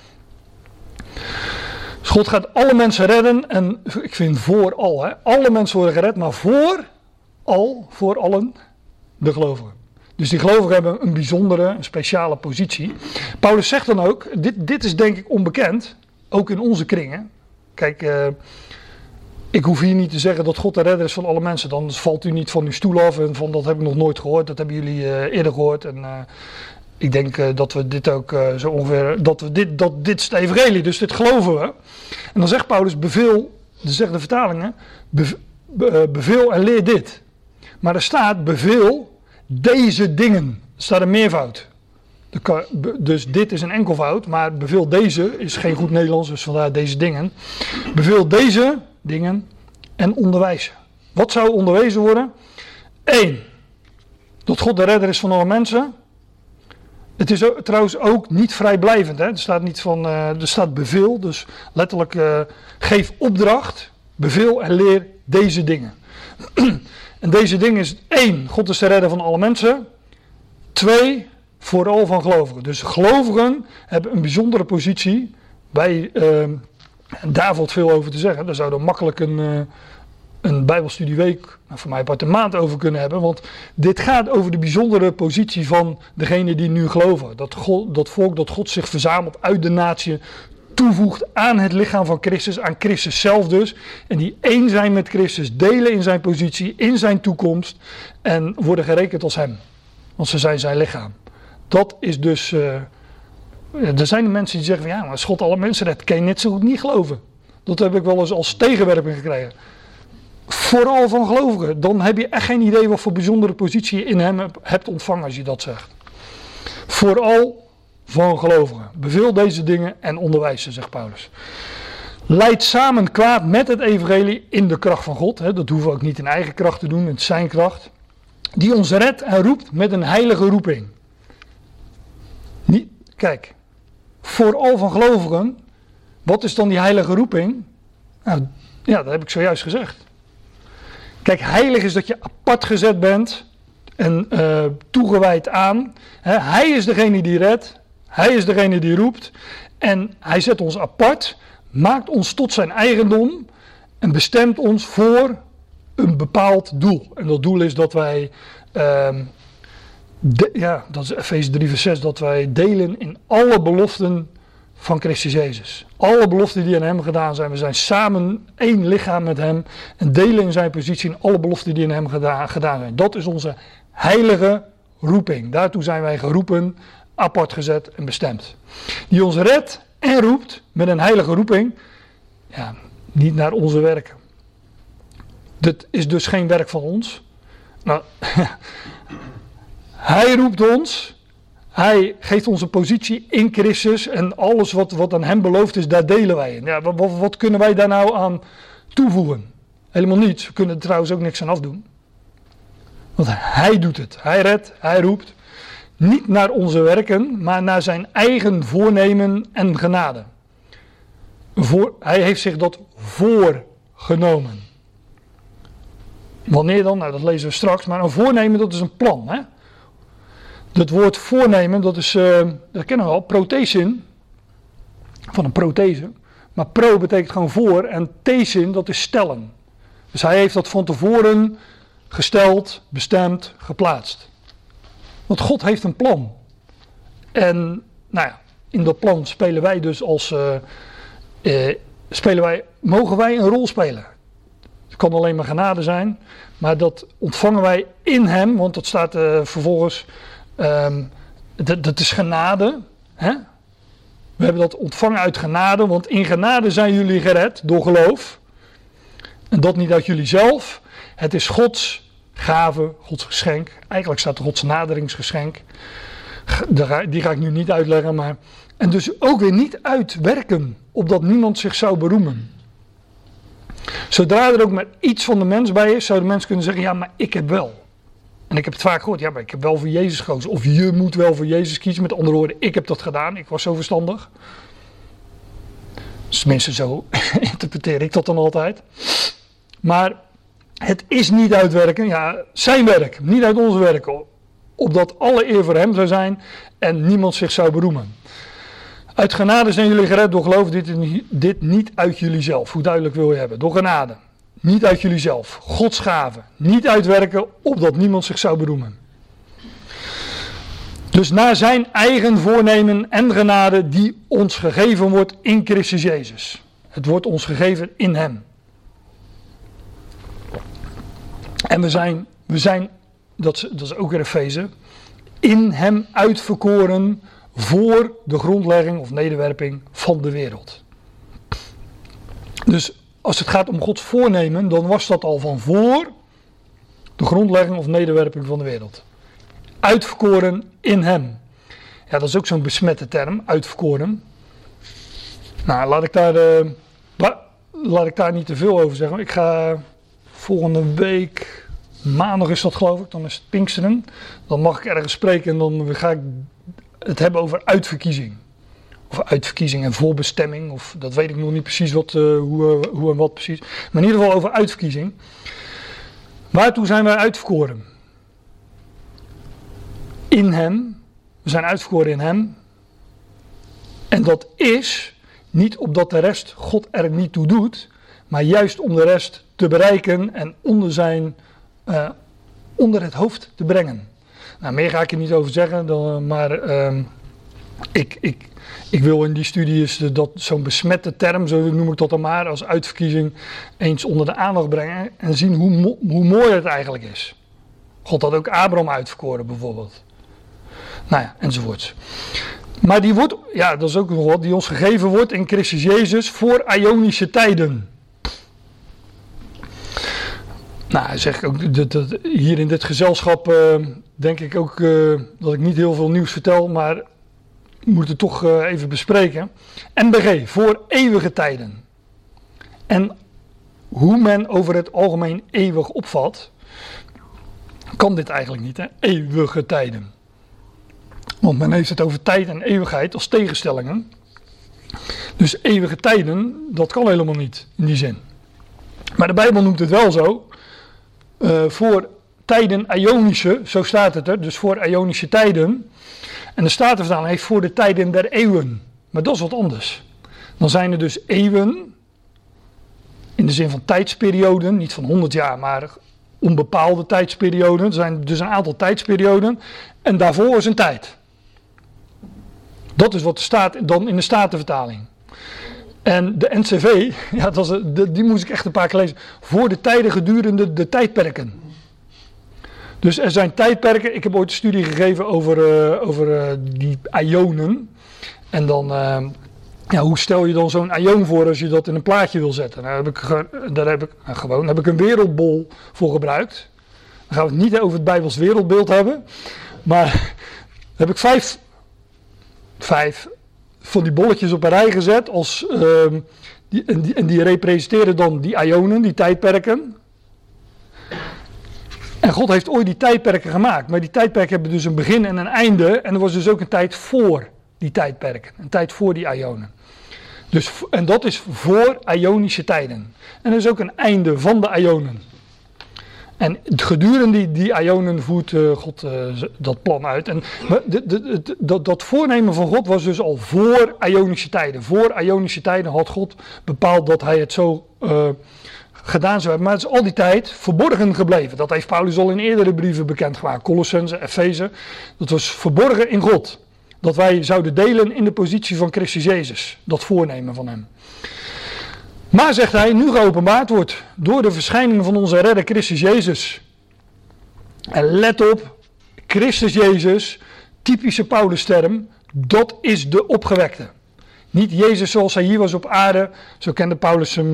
S1: Dus God gaat alle mensen redden en ik vind vooral, hè, alle mensen worden gered, maar voor allen de gelovigen. Dus die gelovigen hebben een bijzondere, een speciale positie. Paulus zegt dan ook, dit is denk ik onbekend, ook in onze kringen. Kijk, ik hoef hier niet te zeggen dat God de redder is van alle mensen. Dan valt u niet van uw stoel af en van dat heb ik nog nooit gehoord. Dat hebben jullie eerder gehoord. En ik denk dat we dit ook zo ongeveer, dat dit is het evangelie. Dus dit geloven we. En dan zegt Paulus beveel, dan zeggen de vertalingen, beveel en leer dit. Maar er staat beveel deze dingen. Er staat een meervoud. Dus dit is een enkelvoud, maar beveel deze is geen goed Nederlands, dus vandaar deze dingen. Beveel deze dingen en onderwijzen. Wat zou onderwezen worden? 1. Dat God de redder is van alle mensen. Het is trouwens ook niet vrijblijvend. Hè? Er staat niet van, er staat beveel, dus letterlijk geef opdracht, beveel en leer deze dingen. En deze dingen is 1. God is de redder van alle mensen. 2. Vooral van gelovigen. Dus gelovigen hebben een bijzondere positie. Daar valt veel over te zeggen. Daar zouden we makkelijk een Bijbelstudieweek, voor mij apart een maand over kunnen hebben. Want dit gaat over de bijzondere positie van degene die nu geloven. Dat volk dat God zich verzamelt uit de natie, toevoegt aan het lichaam van Christus, aan Christus zelf dus. En die één zijn met Christus, delen in zijn positie, in zijn toekomst en worden gerekend als hem. Want ze zijn zijn lichaam. Dat is dus, er zijn de mensen die zeggen van ja, maar als God alle mensen redt, kan je net zo goed niet geloven. Dat heb ik wel eens als tegenwerping gekregen. Vooral van gelovigen, dan heb je echt geen idee wat voor bijzondere positie je in hem hebt ontvangen als je dat zegt. Vooral van gelovigen. Beveel deze dingen en onderwijs ze, zegt Paulus. Leid samen kwaad met het evangelie in de kracht van God. Hè, dat hoeven we ook niet in eigen kracht te doen, het is zijn kracht. Die ons redt en roept met een heilige roeping. Kijk, vooral van gelovigen, wat is dan die heilige roeping? Nou, ja, dat heb ik zojuist gezegd. Kijk, heilig is dat je apart gezet bent en toegewijd aan. Hij is degene die redt, hij is degene die roept en hij zet ons apart, maakt ons tot zijn eigendom en bestemt ons voor een bepaald doel. En dat doel is dat wij... dat is Efeze 3 vers 6, dat wij delen in alle beloften van Christus Jezus. Alle beloften die aan hem gedaan zijn. We zijn samen één lichaam met hem en delen in zijn positie in alle beloften die aan hem gedaan zijn. Dat is onze heilige roeping. Daartoe zijn wij geroepen, apart gezet en bestemd. Die ons redt en roept met een heilige roeping. Ja, niet naar onze werken. Dit is dus geen werk van ons. Nou, hij roept ons, hij geeft ons een positie in Christus en alles wat aan hem beloofd is, daar delen wij in. Ja, wat kunnen wij daar nou aan toevoegen? Helemaal niets, we kunnen er trouwens ook niks aan afdoen. Want hij doet het, hij redt, hij roept, niet naar onze werken, maar naar zijn eigen voornemen en genade. Hij heeft zich dat voorgenomen. Wanneer dan? Nou, dat lezen we straks, maar een voornemen dat is een plan, hè? Dat woord voornemen, dat kennen we al, prothesin, van een prothese. Maar pro betekent gewoon voor en thesin, dat is stellen. Dus hij heeft dat van tevoren gesteld, bestemd, geplaatst. Want God heeft een plan. En nou ja, in dat plan spelen wij dus mogen wij een rol spelen. Het kan alleen maar genade zijn, maar dat ontvangen wij in hem, want dat staat vervolgens, dat is genade. Hè? We hebben dat ontvangen uit genade, want in genade zijn jullie gered door geloof. En dat niet uit jullie zelf. Het is Gods gave, Gods geschenk. Eigenlijk staat er Gods naderingsgeschenk. Die ga ik nu niet uitleggen, maar... En dus ook weer niet uitwerken, opdat niemand zich zou beroemen. Zodra er ook maar iets van de mens bij is, zou de mens kunnen zeggen, ja, maar ik heb wel. En ik heb het vaak gehoord, ja, maar ik heb wel voor Jezus gekozen. Of je moet wel voor Jezus kiezen. Met andere woorden, ik heb dat gedaan, ik was zo verstandig. Dus tenminste, zo interpreteer ik dat dan altijd. Maar het is niet uitwerken, ja, zijn werk, niet uit ons werk. Opdat alle eer voor hem zou zijn en niemand zich zou beroemen. Uit genade zijn jullie gered door geloof, dit niet uit jullie zelf. Hoe duidelijk wil je hebben? Door genade. Niet uit jullie zelf. Gods gave. Niet uitwerken, opdat niemand zich zou beroemen. Dus naar zijn eigen voornemen en genade die ons gegeven wordt in Christus Jezus. Het wordt ons gegeven in hem. En we zijn dat is ook weer Efeze, in hem uitverkoren voor de grondlegging of nederwerping van de wereld. Dus als het gaat om Gods voornemen, dan was dat al van voor de grondlegging of nederwerping van de wereld. Uitverkoren in hem. Ja, dat is ook zo'n besmette term, uitverkoren. Nou, laat ik daar niet te veel over zeggen. Ik ga volgende week, maandag is dat geloof ik, dan is het Pinksteren. Dan mag ik ergens spreken en dan ga ik het hebben over uitverkiezing. Of uitverkiezing en voorbestemming, of dat weet ik nog niet precies hoe en wat precies. Maar in ieder geval over uitverkiezing. Waartoe zijn wij uitverkoren? In hem. We zijn uitverkoren in hem. En dat is niet opdat de rest God er niet toe doet, maar juist om de rest te bereiken en onder het hoofd te brengen. Nou, meer ga ik er niet over zeggen, maar ik wil in die studie dat zo'n besmette term, zo noem ik dat dan maar, als uitverkiezing eens onder de aandacht brengen en zien hoe mooi het eigenlijk is. God had ook Abraham uitverkoren bijvoorbeeld. Nou ja, enzovoorts. Maar die wordt, ja, dat is ook nog wat, die ons gegeven wordt in Christus Jezus voor Ionische tijden. Nou, zeg ik ook, hier in dit gezelschap denk ik ook dat ik niet heel veel nieuws vertel, maar ik moet het toch even bespreken. NBG, voor eeuwige tijden. En hoe men over het algemeen eeuwig opvat, kan dit eigenlijk niet, hè? Eeuwige tijden. Want men heeft het over tijd en eeuwigheid als tegenstellingen. Dus eeuwige tijden, dat kan helemaal niet in die zin. Maar de Bijbel noemt het wel zo. Voor tijden Ionische, zo staat het er, dus voor Ionische tijden. En de Statenvertaling heeft voor de tijden der eeuwen. Maar dat is wat anders. Dan zijn er dus eeuwen, in de zin van tijdsperioden, niet van 100 jaar, maar onbepaalde tijdsperioden. Er zijn dus een aantal tijdsperioden en daarvoor is een tijd. Dat is wat er staat dan in de Statenvertaling. En de NCV, ja, die moest ik echt een paar keer lezen. Voor de tijden gedurende de tijdperken. Dus er zijn tijdperken. Ik heb ooit een studie gegeven over die ionen. En dan, hoe stel je dan zo'n ion voor als je dat in een plaatje wil zetten? Nou, daar heb ik een wereldbol voor gebruikt. Dan gaan we het niet over het Bijbels wereldbeeld hebben. Maar heb ik vijf van die bolletjes op een rij gezet. Die representeren dan die ionen, die tijdperken. En God heeft ooit die tijdperken gemaakt. Maar die tijdperken hebben dus een begin en een einde. En er was dus ook een tijd voor die tijdperken. Een tijd voor die ionen. En dat is voor Ionische tijden. En er is ook een einde van de ionen. En gedurende die aionen voert God dat plan uit. En dat voornemen van God was dus al voor Ionische tijden. Voor Ionische tijden had God bepaald dat hij het zo gedaan zou hebben. Maar het is al die tijd verborgen gebleven. Dat heeft Paulus al in eerdere brieven bekendgemaakt. Colossense, Efeze. Dat was verborgen in God. Dat wij zouden delen in de positie van Christus Jezus. Dat voornemen van hem. Maar, zegt hij, nu geopenbaard wordt door de verschijning van onze redder Christus Jezus. En let op, Christus Jezus, typische Paulus-term, dat is de opgewekte. Niet Jezus zoals hij hier was op aarde, zo kende Paulus hem,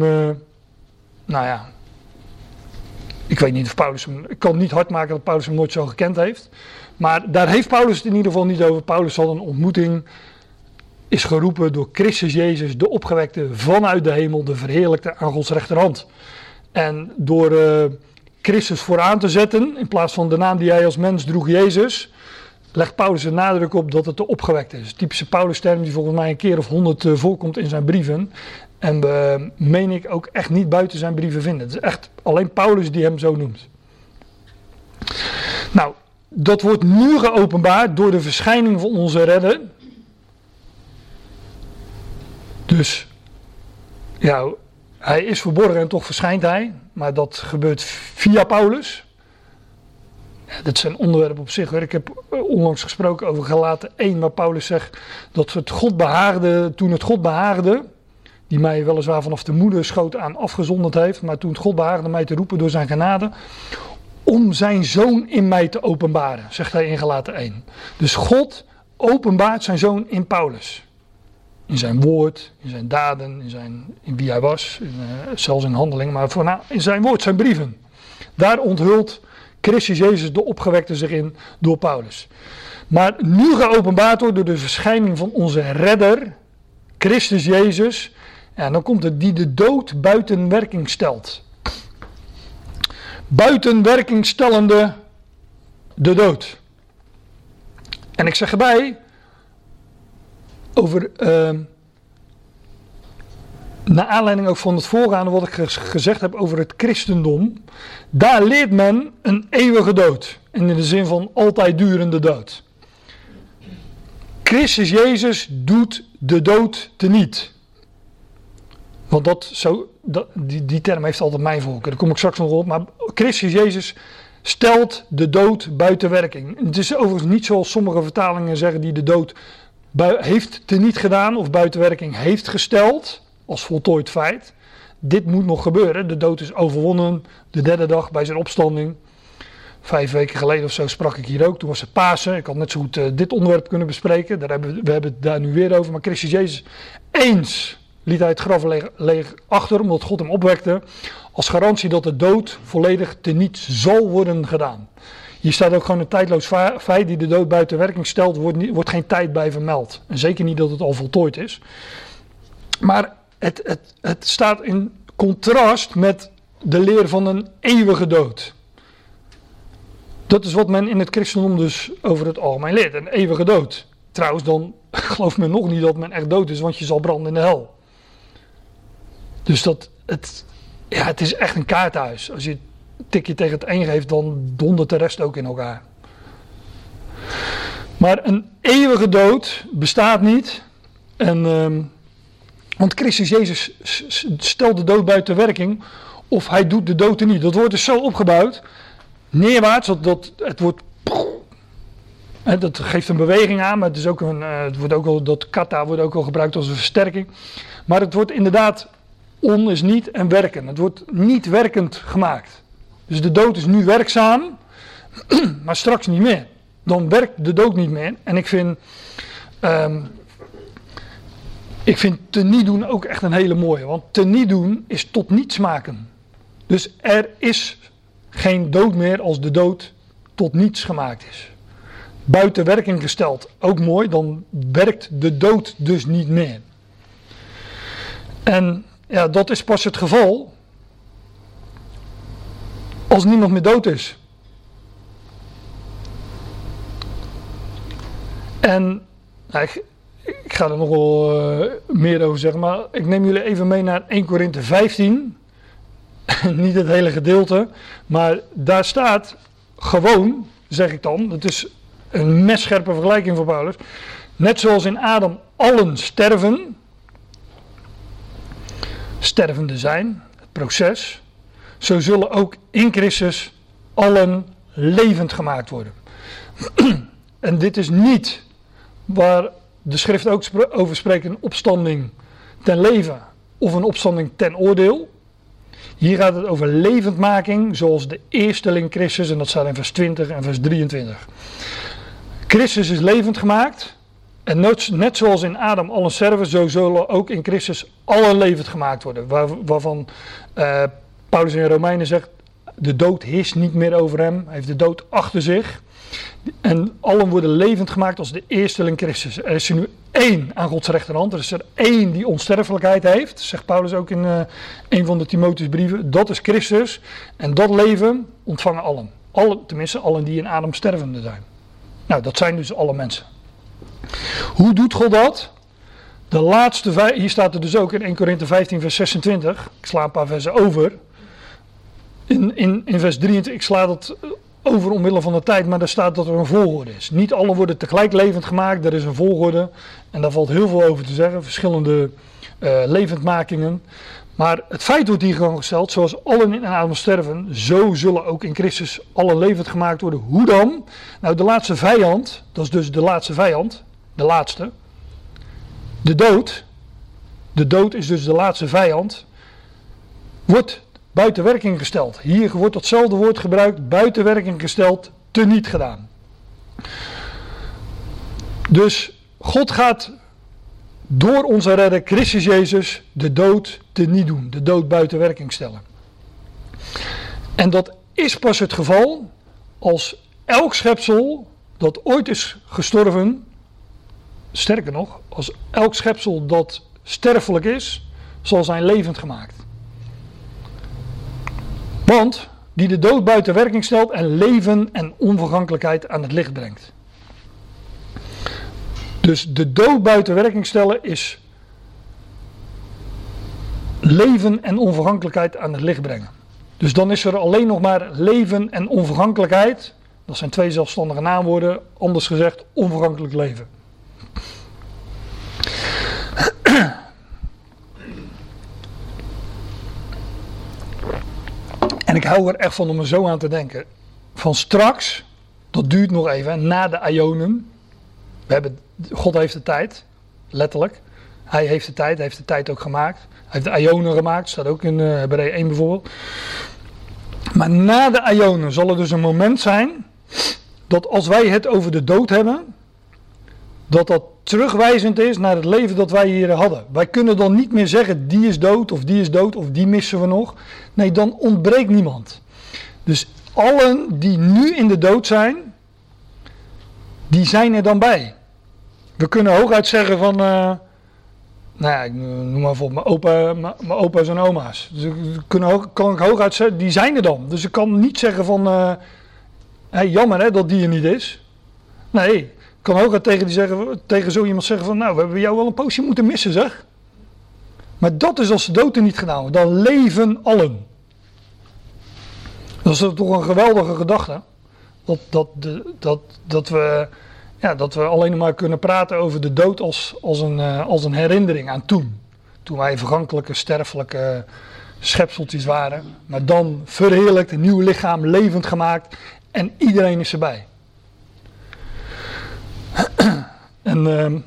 S1: ik weet niet of Paulus hem, ik kan niet hard maken dat Paulus hem nooit zo gekend heeft. Maar daar heeft Paulus het in ieder geval niet over. Paulus had een ontmoeting, is geroepen door Christus Jezus, de opgewekte vanuit de hemel, de verheerlijkte aan Gods rechterhand. En door Christus vooraan te zetten, in plaats van de naam die hij als mens droeg, Jezus, legt Paulus de nadruk op dat het de opgewekte is. Typische Paulus-term die volgens mij een keer of 100 voorkomt in zijn brieven. En meen ik ook echt niet buiten zijn brieven vinden. Het is echt alleen Paulus die hem zo noemt. Nou, dat wordt nu geopenbaard door de verschijning van onze redder. Dus, ja, hij is verborgen en toch verschijnt hij. Maar dat gebeurt via Paulus. Ja, dit is een onderwerp op zich. Ik heb onlangs gesproken over Galaten 1, waar Paulus zegt dat het God behaagde, toen het God behaagde, die mij weliswaar vanaf de moederschoot aan afgezonderd heeft, maar toen het God behaagde mij te roepen door zijn genade, om zijn zoon in mij te openbaren, zegt hij in Galaten 1. Dus God openbaart zijn zoon in Paulus. In zijn woord, in zijn daden, in wie hij was, zelfs in handeling, maar in zijn woord, zijn brieven. Daar onthult Christus Jezus de opgewekte zich in door Paulus. Maar nu geopenbaard wordt door de verschijning van onze redder, Christus Jezus. En dan komt het die de dood buiten werking stelt. Buiten werking stellende de dood. En ik zeg erbij, over, naar aanleiding ook van het voorgaande wat ik gezegd heb over het christendom. Daar leert men een eeuwige dood. En in de zin van altijd durende dood. Christus Jezus doet de dood teniet. Want die term heeft altijd mijn voorkeur. Daar kom ik straks nog op. Maar Christus Jezus stelt de dood buiten werking. Het is overigens niet zoals sommige vertalingen zeggen die de dood heeft teniet gedaan of buiten werking heeft gesteld. Als voltooid feit. Dit moet nog gebeuren. De dood is overwonnen. De derde dag bij zijn opstanding. 5 weken geleden of zo sprak ik hier ook. Toen was het Pasen. Ik had net zo goed dit onderwerp kunnen bespreken. We hebben het daar nu weer over. Maar Christus Jezus eens liet hij het graf leeg achter. Omdat God hem opwekte. Als garantie dat de dood volledig teniet zal worden gedaan. Hier staat ook gewoon een tijdloos feit. Die de dood buiten werking stelt. Wordt geen tijd bij vermeld. En zeker niet dat het al voltooid is. Maar het staat in contrast met de leer van een eeuwige dood. Dat is wat men in het christendom dus over het algemeen leert. Een eeuwige dood. Trouwens, dan gelooft men nog niet dat men echt dood is, want je zal branden in de hel. Dus het is echt een kaartenhuis. Als je een tikje tegen het een geeft, dan dondert de rest ook in elkaar. Maar een eeuwige dood bestaat niet. Want Christus Jezus stelt de dood buiten werking, of hij doet de dood er niet. Dat wordt dus zo opgebouwd, neerwaarts, het wordt, dat geeft een beweging aan, maar het is ook dat kata wordt ook al gebruikt als een versterking. Maar het wordt inderdaad, is niet en werken. Het wordt niet werkend gemaakt. Dus de dood is nu werkzaam, maar straks niet meer. Dan werkt de dood niet meer. En ik vind teniet doen ook echt een hele mooie. Want teniet doen is tot niets maken. Dus er is geen dood meer als de dood tot niets gemaakt is. Buiten werking gesteld, ook mooi. Dan werkt de dood dus niet meer. En ja, dat is pas het geval als niemand meer dood is. En ik ga er nog wel meer over zeggen, maar ik neem jullie even mee naar 1 Korinthe 15. niet het hele gedeelte, maar daar staat gewoon, zeg ik dan, dat is een messcherpe vergelijking voor Paulus. Net zoals in Adam allen stervende zijn, het proces, zo zullen ook in Christus allen levend gemaakt worden. En dit is niet waar de schrift ook over spreekt, een opstanding ten leven of een opstanding ten oordeel. Hier gaat het over levendmaking, zoals de eersteling Christus, en dat staat in vers 20 en vers 23. Christus is levend gemaakt, en net zoals in Adam allen sterven, zo zullen ook in Christus allen levend gemaakt worden. Waarvan Paulus in Romeinen zegt, de dood heerst niet meer over hem, hij heeft de dood achter zich. En allen worden levend gemaakt als de eersteling Christus. Er is er nu één aan Gods rechterhand. Er is er één die onsterfelijkheid heeft. Zegt Paulus ook in een van de Timotheusbrieven. Dat is Christus. En dat leven ontvangen allen. Tenminste, allen die in Adam stervende zijn. Nou, dat zijn dus alle mensen. Hoe doet God dat? De laatste, hier staat er dus ook in 1 Korinthe 15 vers 26. Ik sla een paar versen over. In vers 23, ik sla dat over omwille van de tijd, maar daar staat dat er een volgorde is. Niet alle worden tegelijk levend gemaakt, er is een volgorde. En daar valt heel veel over te zeggen, verschillende levendmakingen. Maar het feit wordt hier gewoon gesteld, zoals allen in Adam sterven, zo zullen ook in Christus allen levend gemaakt worden. Hoe dan? Nou, de laatste vijand, dat is dus de laatste vijand, de laatste. De dood. De dood is dus de laatste vijand. Wordt buiten werking gesteld. Hier wordt datzelfde woord gebruikt, buiten werking gesteld, teniet gedaan. Dus God gaat door onze redder Christus Jezus de dood teniet doen, de dood buiten werking stellen. En dat is pas het geval als elk schepsel dat ooit is gestorven, sterker nog, als elk schepsel dat sterfelijk is, zal zijn levend gemaakt. Want die de dood buiten werking stelt en leven en onvergankelijkheid aan het licht brengt. Dus de dood buiten werking stellen is leven en onvergankelijkheid aan het licht brengen. Dus dan is er alleen nog maar leven en onvergankelijkheid. Dat zijn twee zelfstandige naamwoorden, anders gezegd onvergankelijk leven. En ik hou er echt van om er zo aan te denken. Van straks, dat duurt nog even, na de Ionen. God heeft de tijd, letterlijk. Hij heeft de tijd ook gemaakt. Hij heeft de Ionen gemaakt, staat ook in Hebreeën 1 bijvoorbeeld. Maar na de Ionen zal er dus een moment zijn, dat als wij het over de dood hebben, dat terugwijzend is naar het leven dat wij hier hadden. Wij kunnen dan niet meer zeggen, die is dood of die missen we nog. Nee, dan ontbreekt niemand. Dus allen die nu in de dood zijn, die zijn er dan bij. We kunnen hooguit zeggen van, ik noem maar voor mijn opa's en oma's. Dus kan ik hooguit zeggen, die zijn er dan. Dus ik kan niet zeggen van, jammer hè, dat die er niet is. Nee, ik kan hooguit tegen zo iemand zeggen van, we hebben jou wel een poosje moeten missen zeg. Maar dat is als de dood er niet gedaan wordt. Dan leven allen. Dat is toch een geweldige gedachte. Dat we alleen maar kunnen praten over de dood als een herinnering aan toen. Toen wij vergankelijke, sterfelijke schepseltjes waren. Maar dan verheerlijkt, een nieuw lichaam, levend gemaakt. En iedereen is erbij. En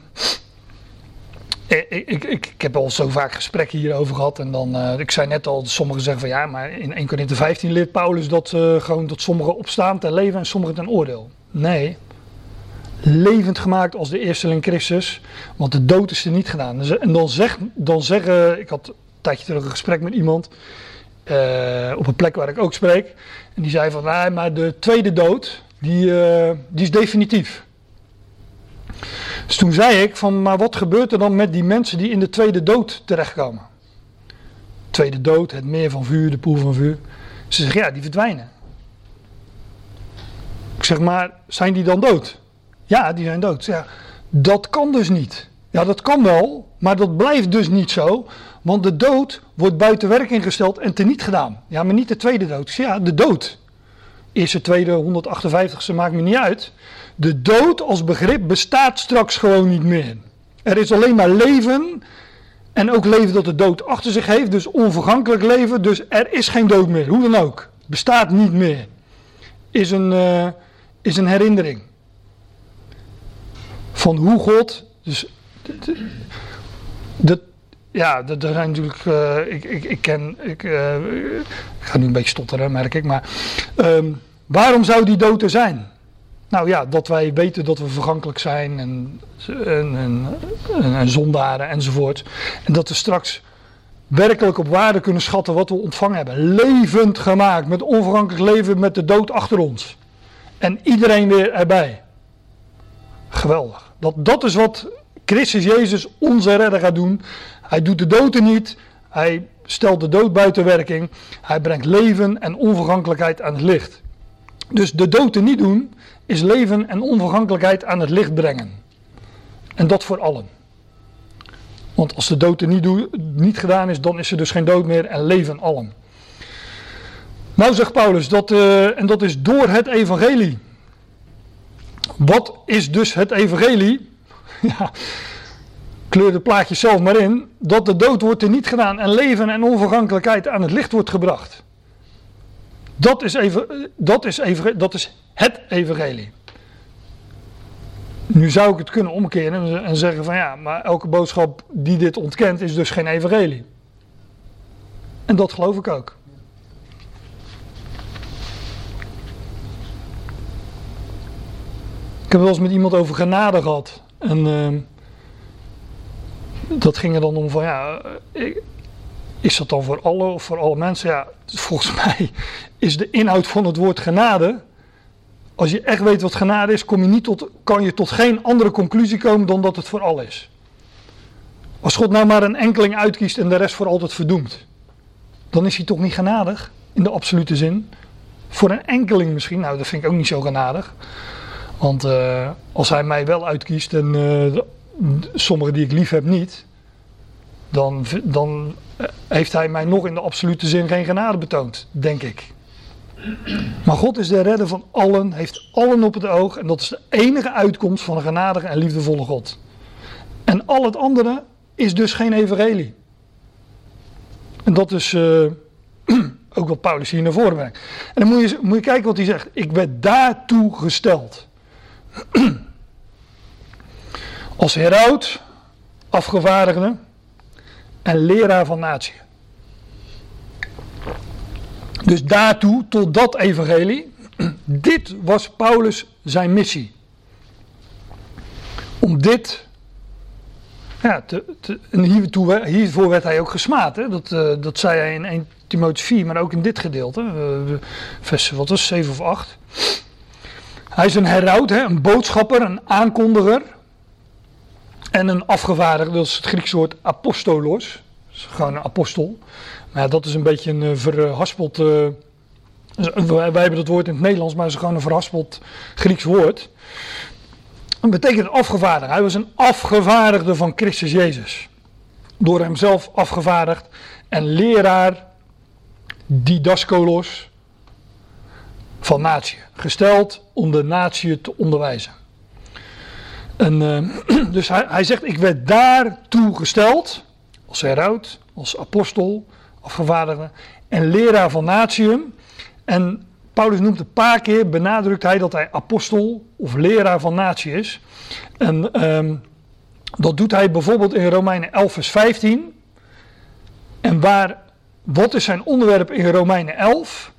S1: ik heb al zo vaak gesprekken hierover gehad. En dan, ik zei net al, sommigen zeggen van ja, maar in 1 Korinthe 15 leert Paulus dat sommigen opstaan ten leven en sommigen ten oordeel. Nee. Levend gemaakt als de eersteling Christus, want de dood is er niet gedaan. En dan zeggen, ik had een tijdje terug een gesprek met iemand, op een plek waar ik ook spreek, en die zei van, maar de tweede dood, die is definitief. Dus toen zei ik van, maar wat gebeurt er dan met die mensen die in de tweede dood terechtkomen? Tweede dood, het meer van vuur, de poel van vuur. Ze zeggen, ja, die verdwijnen. Ik zeg, maar zijn die dan dood? Ja, die zijn dood. Ja, dat kan dus niet. Ja, dat kan wel, Maar dat blijft dus niet zo, want de dood wordt buiten werking gesteld en teniet gedaan. Ja, maar niet de tweede dood. Ja, de dood. Eerste, tweede, 158ste maakt me niet uit. De dood als begrip bestaat straks gewoon niet meer. Er is alleen maar leven en ook leven dat de dood achter zich heeft, dus onvergankelijk leven, dus er is geen dood meer, hoe dan ook. Bestaat niet meer. Is een herinnering van hoe God, dus er zijn natuurlijk, ik ga nu een beetje stotteren, merk ik, maar waarom zou die dood er zijn? Nou ja, dat wij weten dat we vergankelijk zijn en zondaren enzovoort. En dat we straks werkelijk op waarde kunnen schatten wat we ontvangen hebben. Levend gemaakt, met onvergankelijk leven, met de dood achter ons. En iedereen weer erbij. Geweldig. Dat is wat Christus Jezus, onze redder, gaat doen. Hij doet de dood er niet. Hij stelt de dood buiten werking. Hij brengt leven en onvergankelijkheid aan het licht. Dus de dood er niet doen, is leven en onvergankelijkheid aan het licht brengen. En dat voor allen. Want als de dood er niet gedaan is, dan is er dus geen dood meer en leven allen. Nou zegt Paulus, en dat is door het evangelie. Wat is dus het evangelie? Ja, kleur de plaatjes zelf maar in. Dat de dood wordt er niet gedaan en leven en onvergankelijkheid aan het licht wordt gebracht. Dat is het evangelie. Nu zou ik het kunnen omkeren en zeggen van ja, maar elke boodschap die dit ontkent is dus geen evangelie. En dat geloof ik ook. Ik heb wel eens met iemand over genade gehad. En dat ging er dan om van ja, is dat dan voor alle of voor alle mensen? Ja, volgens mij is de inhoud van het woord genade, als je echt weet wat genade is, kan je tot geen andere conclusie komen dan dat het voor allen is. Als God nou maar een enkeling uitkiest en de rest voor altijd verdoemt, dan is hij toch niet genadig, in de absolute zin. Voor een enkeling misschien, nou dat vind ik ook niet zo genadig. Want als hij mij wel uitkiest en sommigen die ik lief heb niet, dan heeft hij mij nog in de absolute zin geen genade betoond, denk ik. Maar God is de redder van allen, heeft allen op het oog en dat is de enige uitkomst van een genadige en liefdevolle God. En al het andere is dus geen evangelie. En dat is ook wat Paulus hier naar voren brengt. En dan moet je kijken wat hij zegt. Ik werd daartoe gesteld. Als heraut, afgevaardigde en leraar van natie. Dus daartoe, tot dat evangelie, dit was Paulus zijn missie. Om dit, ja, en hiervoor werd hij ook gesmaad. Hè? Dat zei hij in 1 Timotheüs 4, maar ook in dit gedeelte, vers 7 of 8. Hij is een heraut, een boodschapper, een aankondiger en een afgevaardigde, dat is het Griekse woord apostolos, gewoon een apostel. Maar ja, dat is een beetje een verhaspeld, wij hebben dat woord in het Nederlands, maar het is gewoon een verhaspeld Grieks woord. Dat betekent afgevaardigd. Hij was een afgevaardigde van Christus Jezus. Door hemzelf afgevaardigd en leraar didaskolos van natie. Gesteld om de natie te onderwijzen. En, dus hij zegt, ik werd daartoe gesteld, als heraut, als apostel, afgevaardigde en leraar van natieën. En Paulus noemt een paar keer, benadrukt hij dat hij apostel of leraar van natie is. En dat doet hij bijvoorbeeld in Romeinen 11 vers 15. En wat is zijn onderwerp in Romeinen 11?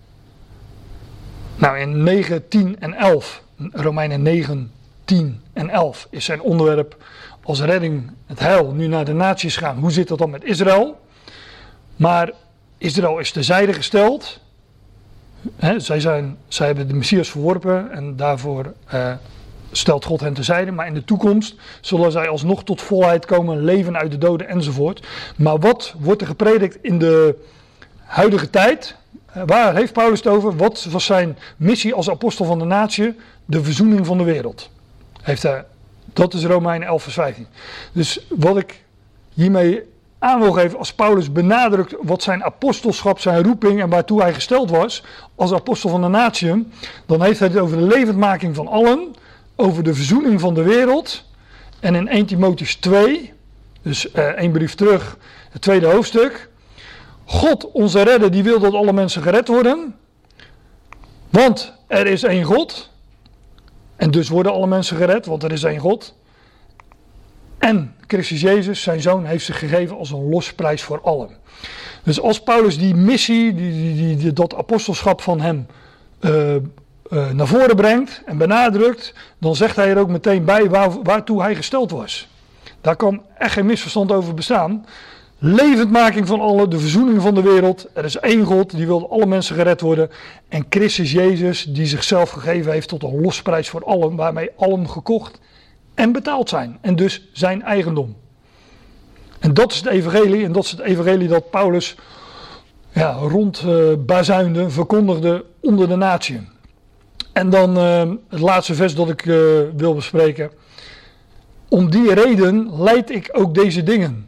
S1: Nou, in 9, 10 en 11, Romeinen 9, 10 en 11 is zijn onderwerp als redding, het heil, nu naar de naties gaan. Hoe zit dat dan met Israël? Maar Israël is terzijde gesteld. Zij hebben de Messias verworpen en daarvoor stelt God hen terzijde. Maar in de toekomst zullen zij alsnog tot volheid komen, leven uit de doden enzovoort. Maar wat wordt er gepredikt in de huidige tijd? Waar heeft Paulus het over? Wat was zijn missie als apostel van de natie? De verzoening van de wereld. Dat is Romeinen 11 vers 15. Dus wat ik hiermee aan wil geven als Paulus benadrukt wat zijn apostelschap, zijn roeping en waartoe hij gesteld was als apostel van de natieën, dan heeft hij het over de levendmaking van allen, over de verzoening van de wereld. En in 1 Timotheüs 2, dus 1 brief terug, het tweede hoofdstuk. God, onze redder, die wil dat alle mensen gered worden. Want er is één God. En dus worden alle mensen gered, want er is één God. En Christus Jezus, zijn zoon, heeft zich gegeven als een losprijs voor allen. Dus als Paulus die missie, dat apostelschap van hem naar voren brengt en benadrukt, dan zegt hij er ook meteen bij waartoe hij gesteld was. Daar kan echt geen misverstand over bestaan. Levendmaking van allen, de verzoening van de wereld. Er is één God, die wil alle mensen gered worden. En Christus Jezus, die zichzelf gegeven heeft tot een losprijs voor allen, waarmee allen gekocht en betaald zijn. En dus zijn eigendom. En dat is het evangelie. En dat is het evangelie dat Paulus rondbazuinde, verkondigde onder de natieën. En dan het laatste vers dat ik wil bespreken. Om die reden leid ik ook deze dingen.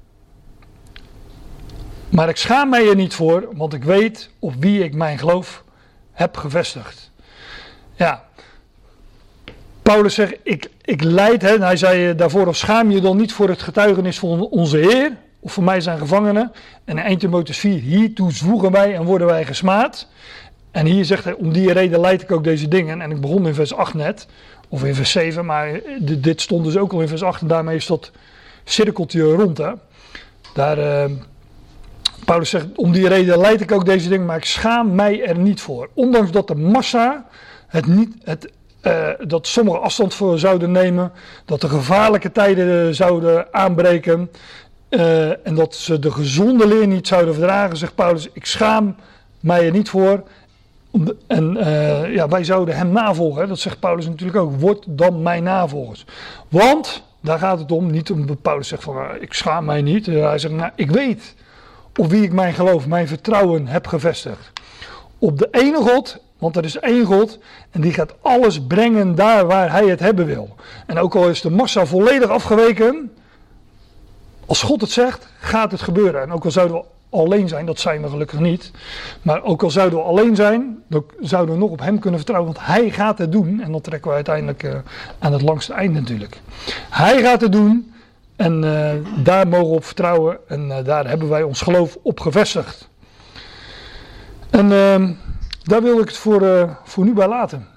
S1: Maar ik schaam mij er niet voor, want ik weet op wie ik mijn geloof heb gevestigd. Ja, Paulus zegt, ik leid, en hij zei daarvoor, schaam je dan niet voor het getuigenis van onze Heer, of voor mij zijn gevangenen. En in 1 Timotheüs 4, hiertoe zwoegen wij en worden wij gesmaad. En hier zegt hij, om die reden leid ik ook deze dingen. En ik begon in vers 8 net, of in vers 7, maar dit stond dus ook al in vers 8 en daarmee is dat cirkeltje rond. Hè. Daar, Paulus zegt, om die reden leid ik ook deze dingen, maar ik schaam mij er niet voor. Ondanks dat de massa dat sommigen afstand voor zouden nemen, dat er gevaarlijke tijden zouden aanbreken en dat ze de gezonde leer niet zouden verdragen, zegt Paulus, ik schaam mij er niet voor. En wij zouden hem navolgen, hè? Dat zegt Paulus natuurlijk ook, word dan mijn navolgers. Want, daar gaat het om, niet omdat Paulus zegt van ik schaam mij niet, hij zegt ik weet op wie ik mijn geloof, mijn vertrouwen heb gevestigd. Op de ene God, want er is één God en die gaat alles brengen daar waar hij het hebben wil. En ook al is de massa volledig afgeweken, als God het zegt, gaat het gebeuren. En ook al zouden we alleen zijn, dat zijn we gelukkig niet. Maar ook al zouden we alleen zijn, dan zouden we nog op hem kunnen vertrouwen. Want hij gaat het doen. En dan trekken we uiteindelijk aan het langste eind natuurlijk. Hij gaat het doen. En daar mogen we op vertrouwen. En daar hebben wij ons geloof op gevestigd. En daar wil ik het voor nu bij laten.